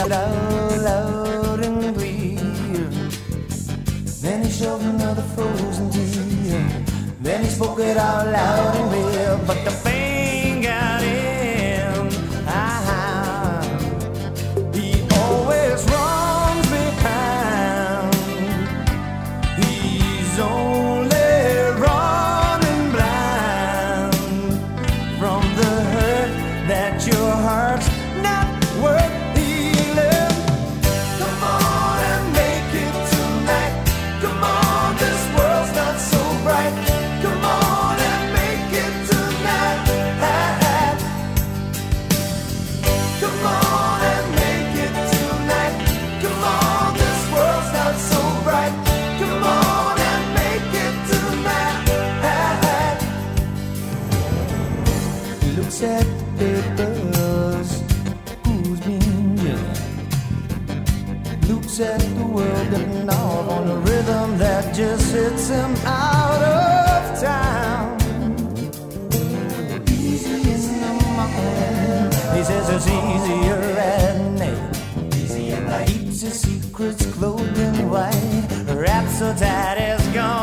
it out loud and clear. Then he showed another frozen tear. Then he spoke it out loud and clear. But the pain got in. He always runs behind. He's only running blind from the hurt that your heart's not worth healing. Come on and make it tonight. Come on, this world's not so bright. Come on and make it tonight. Come on and make it tonight. Come on, this world's not so bright. Come on and make it tonight. He looks at papers, who's been good? Looks at the world getting off on a rhythm that just hits him out of town. Easy in the morning, he says it's easier at night. Easy at night. Keeps his secrets clothed in white, wrapped so tight it's gone.